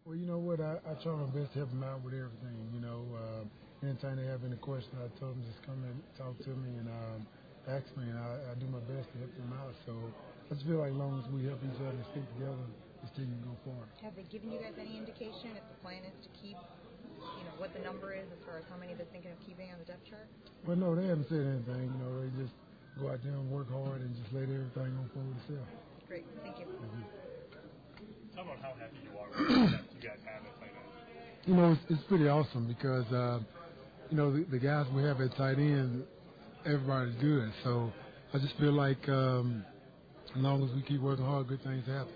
Well, you know what? I try my best to help them out with everything. Anytime they have any questions, I tell them just come and talk to me and ask me, and I do my best to help them out. So I just feel like as long as we help each other and stick together, this team can go far. Have they given you guys any indication if the plan is to keep, what the number is as far as how many they're thinking of keeping on the depth chart? Well, no, they haven't said anything. They just go out there and work hard and just let everything unfold itself. Great, thank you. Tell about how happy you are with the depth you guys have at tight end. It's pretty awesome because, the guys we have at tight end, everybody's good. So I just feel like as long as we keep working hard, good things happen.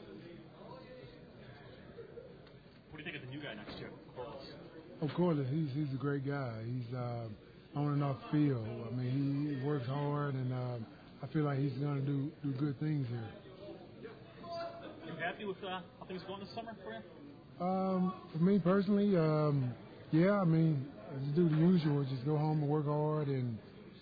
What do you think of the new guy next year, Corliss? Oh, Corliss, he's a great guy. He's on and off the field. I mean, he works hard, and I feel like he's going to do good things here. You happy with how things are going this summer for you? For me personally, yeah. I mean, just do the usual. Just go home and work hard, and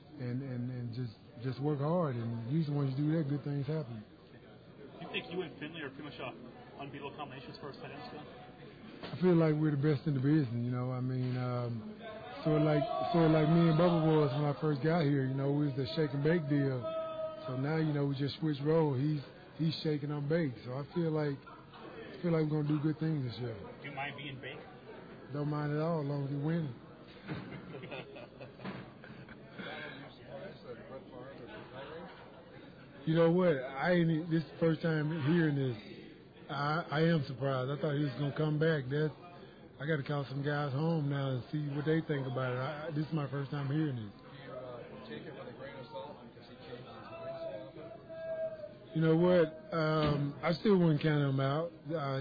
just work hard. And usually, when you do that, good things happen. Do you think you and Finley are pretty much unbeatable combinations for a tight end squad? I feel like we're the best in the business. I mean, sort of like me and Bubba was when I first got here. We was the shake and bake deal. So now, we just switched roles. He's shaking on bake. So I feel like we're gonna do good things this year. Do you mind being baked? Don't mind at all, as long as we win. You know what? This is the first time hearing this. I am surprised. I thought he was gonna come back. I got to call some guys home now and see what they think about it. This is my first time hearing this. Do you take it with a grain of salt because he changes his mind so often? You know what? I still wouldn't count him out.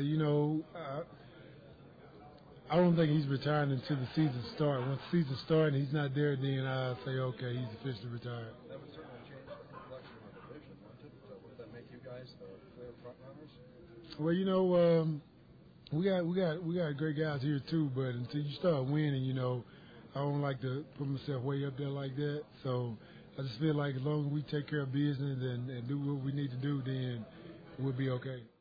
I don't think he's retiring until the season starts. Once the season starts and he's not there, then I say, okay, he's officially retired. That would certainly change the complexion of the division, wouldn't it? So would that make you guys the clear front runners? Well, we got great guys here too, but until you start winning, I don't like to put myself way up there like that. So I just feel like as long as we take care of business and do what we need to do, then we'll be okay.